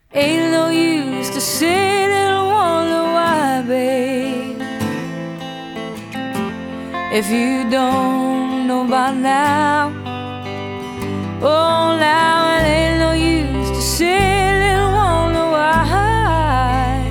Ain't no use to sit and wonder why, babe, if you don't know by now. Oh, now it ain't no use to sit and wonder why.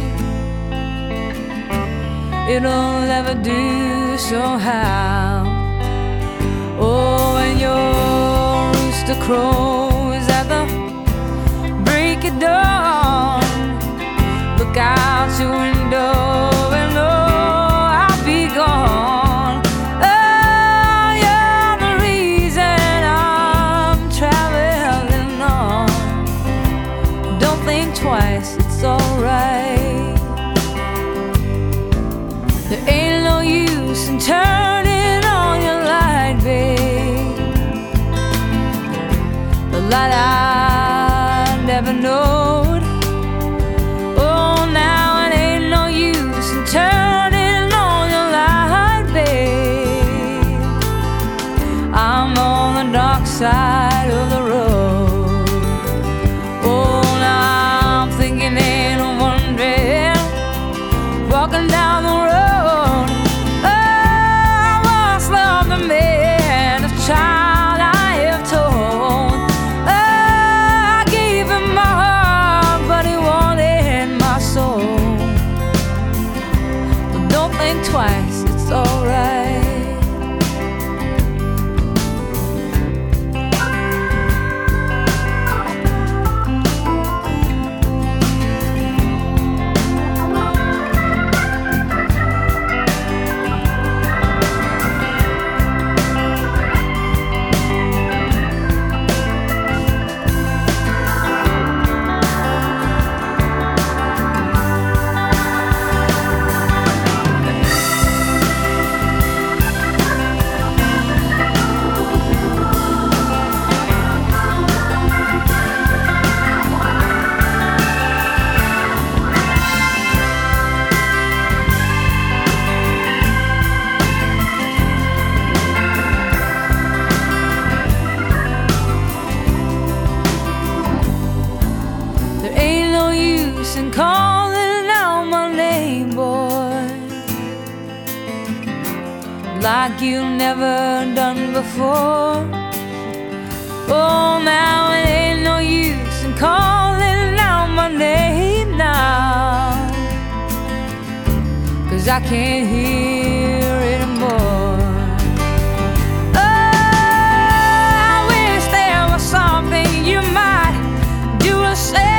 It'll never do somehow. Oh, when your rooster crows at the break of dawn, look out your window and know I'll be gone. Oh, you're the reason I'm traveling on. Don't think twice, it's alright. There ain't no use in turning on your light, babe, the light I never knowed. Oh, now it ain't no use in turning on your light, babe. I'm on the dark side of the road. Oh, now I'm thinking and wondering, walking down the road. Oh, I once loved the man, the child I have told. Oh, I gave him my heart, but he wanted my soul. But don't think twice, it's alright. And calling out my name, boy, like you never done before. Oh, now it ain't no use in calling out my name now, 'cause I can't hear it anymore. Oh, I wish there was something you might do or say,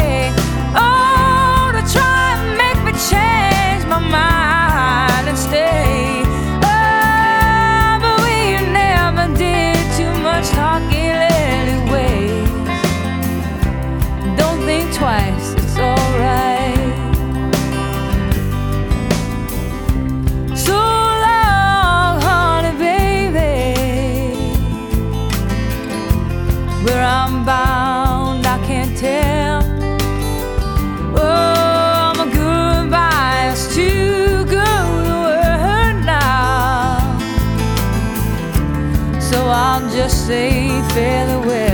change my mind and stay. Oh, but we never did too much talking anyways. Don't think twice, it's alright. So long, honey, baby, where I'm bound I can't tell. I'll just say farewell.